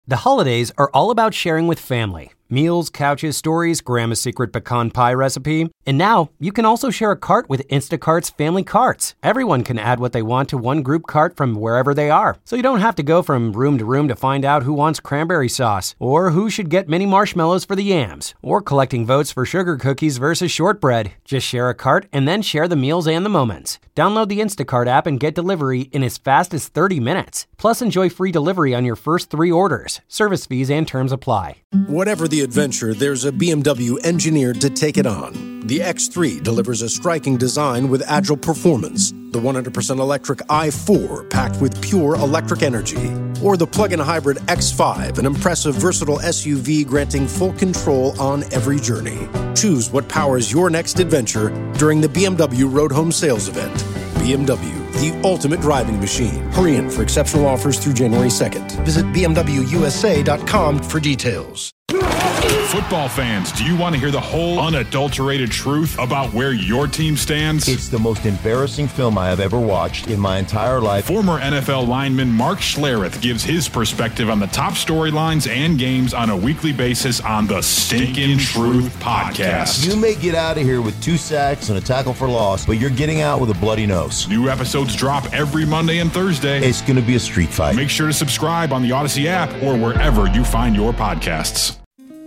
The holidays are all about sharing with family. Meals, couches, stories, Grandma's secret pecan pie recipe. And now, you can also share a cart with Instacart's Family Carts. Everyone can add what they want to one group cart from wherever they are. So you don't have to go from room to find out who wants cranberry sauce, or who should get mini marshmallows for the yams, or collecting votes for sugar cookies versus shortbread. Just share a cart and then share the meals and the moments. Download the Instacart app and get delivery in as fast as 30 minutes. Plus, enjoy free delivery on your first 3 orders. Service fees and terms apply. Whatever the adventure, there's a BMW engineered to take it on. The X3 delivers a striking design with agile performance. The 100% electric i4 packed with pure electric energy. Or the plug-in hybrid X5, an impressive versatile SUV granting full control on every journey. Choose what powers your next adventure during the BMW Road Home Sales Event. BMW, the ultimate driving machine. Hurry in for exceptional offers through January 2nd. Visit BMWUSA.com for details. Football fans, do you want to hear the whole unadulterated truth about where your team stands? It's the most embarrassing film I have ever watched in my entire life. Former NFL lineman Mark Schlereth gives his perspective on the top storylines and games on a weekly basis on the Stinkin' Truth Podcast. You may get out of here with 2 sacks and a tackle for loss, but you're getting out with a bloody nose. New episodes drop every Monday and Thursday. It's going to be a street fight. Make sure to subscribe on the Odyssey app or wherever you find your podcasts.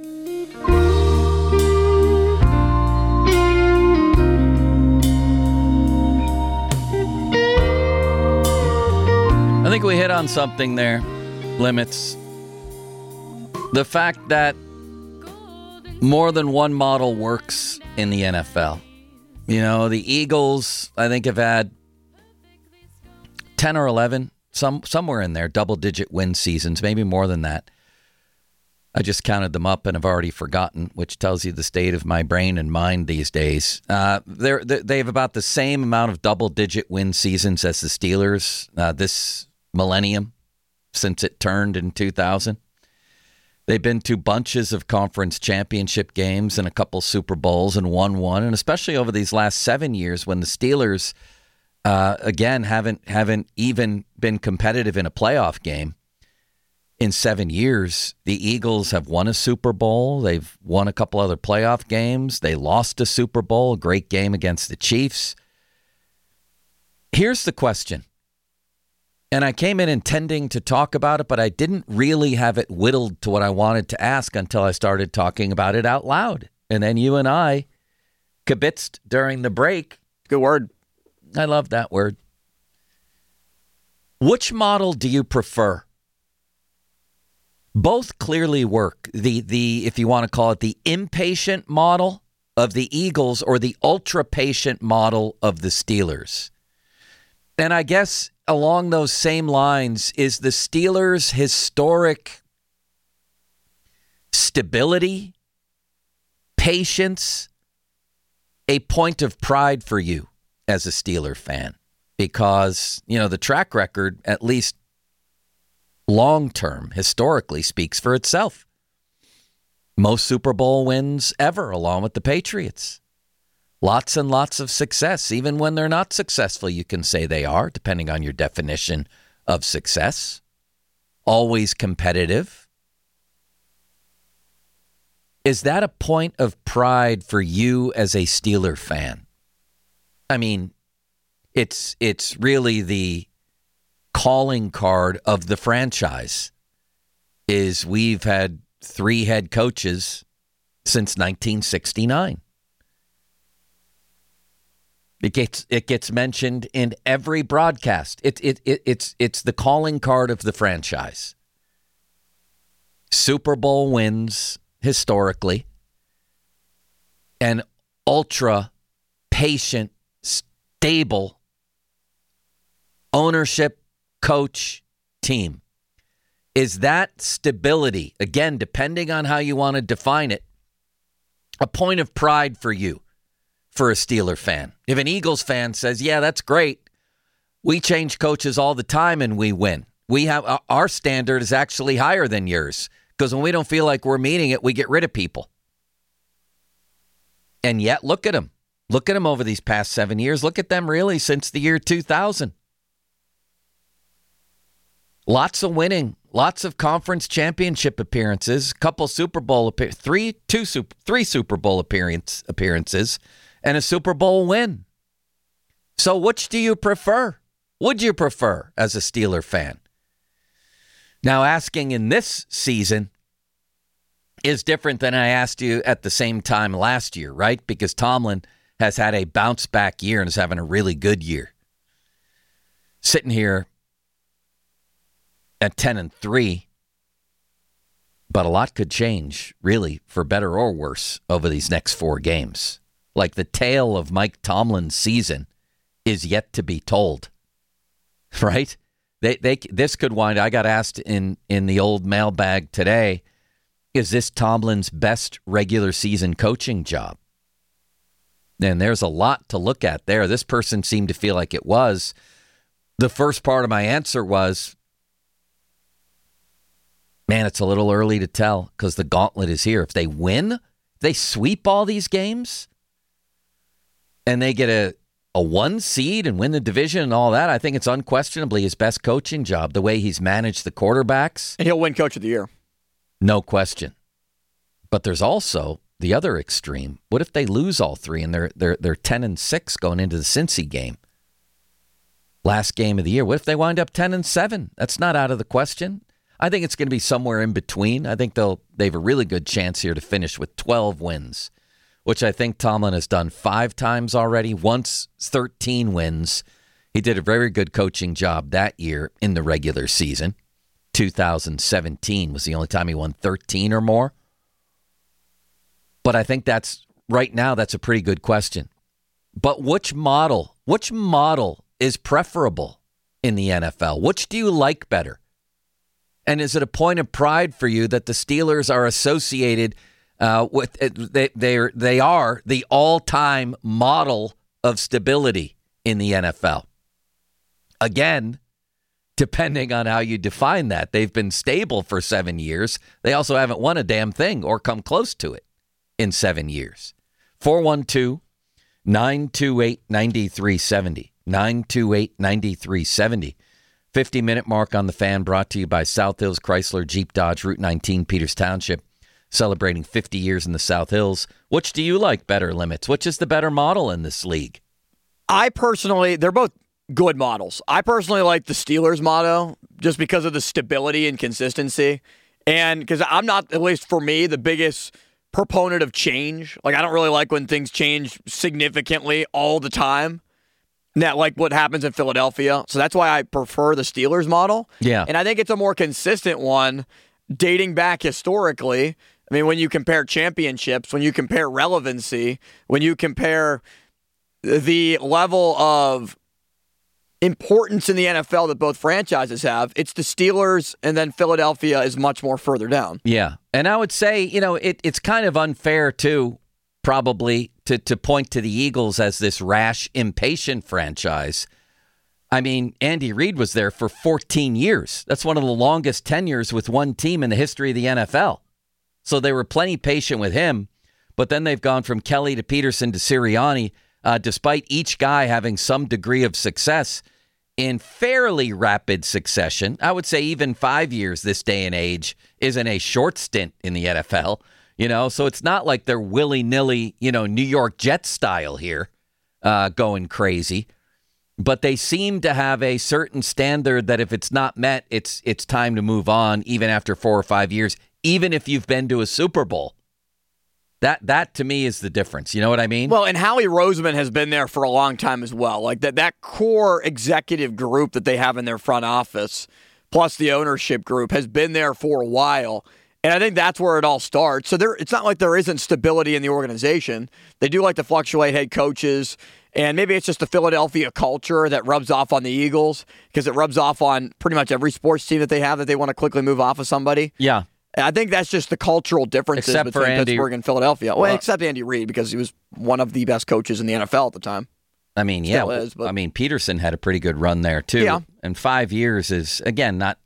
I think we hit on something there, Limits. The fact that more than one model works in the NFL. You know, the Eagles, I think, have had 10 or 11, somewhere in there, double-digit win seasons, maybe more than that. I just counted them up and have already forgotten, which tells you the state of my brain and mind these days. They have about the same amount of double-digit win seasons as the Steelers this millennium, since it turned in 2000. They've been to bunches of conference championship games and a couple Super Bowls and won one. And especially over these last 7 years when the Steelers, again, haven't even been competitive in a playoff game. In 7 years, the Eagles have won a Super Bowl. They've won a couple other playoff games. They lost a Super Bowl, a great game against the Chiefs. Here's the question. And I came in intending to talk about it, but I didn't really have it whittled to what I wanted to ask until I started talking about it out loud. And then you and I kibitzed during the break. Good word. I love that word. Which model do you prefer? Both clearly work. The if you want to call it the impatient model of the Eagles or the ultra patient model of the Steelers. And I guess along those same lines is the Steelers' historic stability, patience, a point of pride for you as a Steeler fan. Because, you know, the track record, at least long-term, historically, speaks for itself. Most Super Bowl wins ever, along with the Patriots. Lots and lots of success. Even when they're not successful, you can say they are, depending on your definition of success. Always competitive. Is that a point of pride for you as a Steeler fan? I mean, it's really the calling card of the franchise. Is we've had 3 head coaches since 1969. It gets mentioned in every broadcast. It's the calling card of the franchise. Super Bowl wins historically, and ultra patient, stable ownership, coach, team. Is that stability, again, depending on how you want to define it, a point of pride for you? For a Steeler fan. If an Eagles fan says, yeah, that's great. We change coaches all the time and we win. We have our standard is actually higher than yours because when we don't feel like we're meeting it, we get rid of people. And yet, look at them. Look at them over these past 7 years. Look at them really since the year 2000. Lots of winning, lots of conference championship appearances, couple Super Bowl three Super Bowl appearances, and a Super Bowl win. So which do you prefer? Would you prefer as a Steeler fan? Now, asking in this season is different than I asked you at the same time last year, right? Because Tomlin has had a bounce back year and is having a really good year. Sitting here at 10-3, but a lot could change, really, for better or worse, over these next 4 games. Like the tale of Mike Tomlin's season is yet to be told, right? This could wind. I got asked in the old mailbag today, is this Tomlin's best regular season coaching job? And there's a lot to look at there. This person seemed to feel like it was. The first part of my answer was, man, it's a little early to tell because the gauntlet is here. If they win, if they sweep all these games, and they get a 1 seed and win the division and all that, I think it's unquestionably his best coaching job, the way he's managed the quarterbacks. And he'll win Coach of the Year. No question. But there's also the other extreme. What if they lose all 3 and they're 10-6 going into the Cincy game? Last game of the year. What if they wind up 10-7? That's not out of the question. I think it's going to be somewhere in between. I think they have a really good chance here to finish with 12 wins, which I think Tomlin has done 5 times already, once 13 wins. He did a very good coaching job that year in the regular season. 2017 was the only time he won 13 or more. But I think right now that's a pretty good question. But which model is preferable in the NFL? Which do you like better? And is it a point of pride for you that the Steelers are associated with they are the all-time model of stability in the NFL? Again, depending on how you define that. They've been stable for 7 years. They also haven't won a damn thing or come close to it in 7 years. 412-928-9370. 928-9370. 50-minute mark on the Fan, brought to you by South Hills Chrysler Jeep Dodge, Route 19, Peters Township, celebrating 50 years in the South Hills. Which do you like better, Limits? Which is the better model in this league? They're both good models. I personally like the Steelers model just because of the stability and consistency. And because I'm not, at least for me, the biggest proponent of change. Like, I don't really like when things change significantly all the time. Like what happens in Philadelphia. So that's why I prefer the Steelers model. Yeah. And I think it's a more consistent one dating back historically. I mean, when you compare championships, when you compare relevancy, when you compare the level of importance in the NFL that both franchises have, it's the Steelers, and then Philadelphia is much more further down. Yeah. And I would say, it's kind of unfair, too, probably, to point to the Eagles as this rash, impatient franchise. I mean, Andy Reid was there for 14 years. That's one of the longest tenures with one team in the history of the NFL. So they were plenty patient with him, but then they've gone from Kelly to Peterson to Sirianni, despite each guy having some degree of success in fairly rapid succession. I would say even 5 years this day and age isn't a short stint in the NFL. So it's not like they're willy-nilly, New York Jets style here, going crazy. But they seem to have a certain standard that if it's not met, it's time to move on, even after 4 or 5 years, even if you've been to a Super Bowl. That to me is the difference. You know what I mean? Well, and Howie Roseman has been there for a long time as well. Like that core executive group that they have in their front office, plus the ownership group, has been there for a while. And I think that's where it all starts. So it's not like there isn't stability in the organization. They do like to fluctuate head coaches, and maybe it's just the Philadelphia culture that rubs off on the Eagles because it rubs off on pretty much every sports team that they have that they want to quickly move off of somebody. Yeah. I think that's just the cultural differences between Pittsburgh and Philadelphia. Well, except Andy Reid, because he was one of the best coaches in the NFL at the time. I mean, Still is, but... Peterson had a pretty good run there, too. Yeah. And 5 years is, again, not...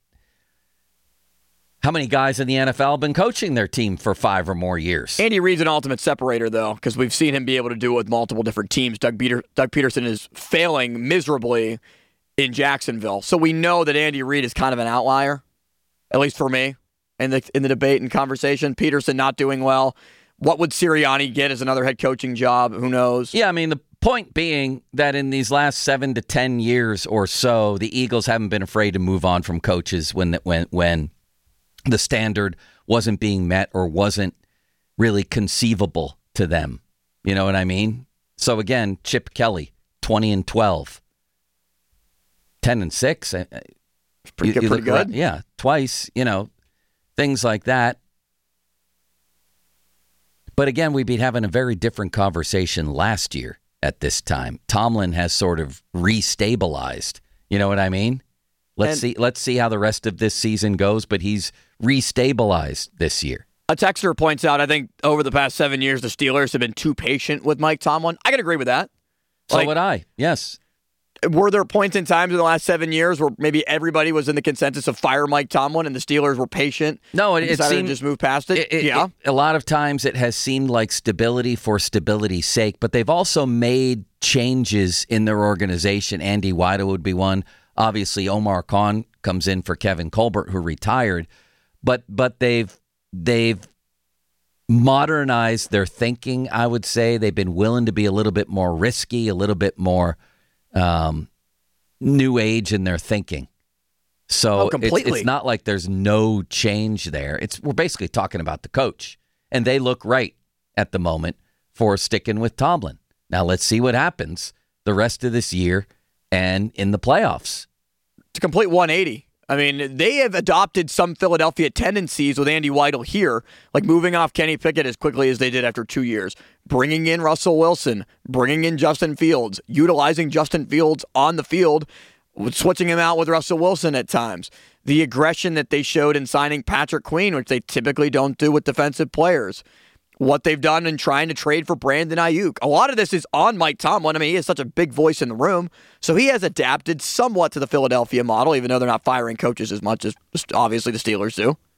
How many guys in the NFL have been coaching their team for 5 or more years? Andy Reid's an ultimate separator, though, because we've seen him be able to do it with multiple different teams. Doug Peterson is failing miserably in Jacksonville. So we know that Andy Reid is kind of an outlier, at least for me, in the debate and conversation. Peterson not doing well. What would Sirianni get as another head coaching job? Who knows? Yeah, I mean, the point being that in these last 7 to 10 years or so, the Eagles haven't been afraid to move on from coaches when the standard wasn't being met or wasn't really conceivable to them. You know what I mean? So again, Chip Kelly, 20-12, 10-6. Pretty good. Yeah, twice. Things like that. But again, we'd be having a very different conversation last year at this time. Tomlin has sort of restabilized. You know what I mean? Let's see how the rest of this season goes, but he's restabilized this year. A texter points out, I think over the past 7 years, the Steelers have been too patient with Mike Tomlin. I can agree with that. So would I, yes. Were there points in times in the last 7 years where maybe everybody was in the consensus of fire Mike Tomlin and the Steelers were patient? No, it decided seemed to just move past it. A lot of times it has seemed like stability for stability's sake, but they've also made changes in their organization. Andy Weidel would be one. Obviously, Omar Khan comes in for Kevin Colbert, who retired, but they've modernized their thinking. I would say they've been willing to be a little bit more risky, a little bit more new age in their thinking. So it's not like there's no change there. We're basically talking about the coach, and they look right at the moment for sticking with Tomlin. Now let's see what happens the rest of this year and in the playoffs. It's a complete 180. I mean, they have adopted some Philadelphia tendencies with Andy Weidel here, like moving off Kenny Pickett as quickly as they did after 2 years, bringing in Russell Wilson, bringing in Justin Fields, utilizing Justin Fields on the field, switching him out with Russell Wilson at times. The aggression that they showed in signing Patrick Queen, which they typically don't do with defensive players. What they've done in trying to trade for Brandon Ayuk. A lot of this is on Mike Tomlin. I mean, he has such a big voice in the room. So he has adapted somewhat to the Philadelphia model, even though they're not firing coaches as much as obviously the Steelers do.